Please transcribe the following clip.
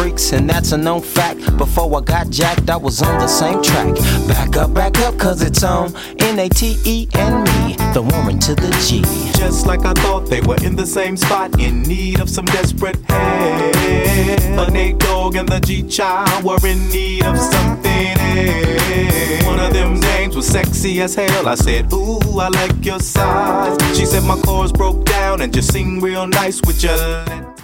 freaks, and that's a known fact. Before I got jacked, I was on the same track. Back up, cause it's on Nate and me, the Warren to the G. Just like I thought, they were in the same spot, in need of some desperate help. The Nate Dogg and the G-Child were in need of something else. One of them dames was sexy as hell. I said, ooh, I like your size. She said my chords broke down and just sing real nice with your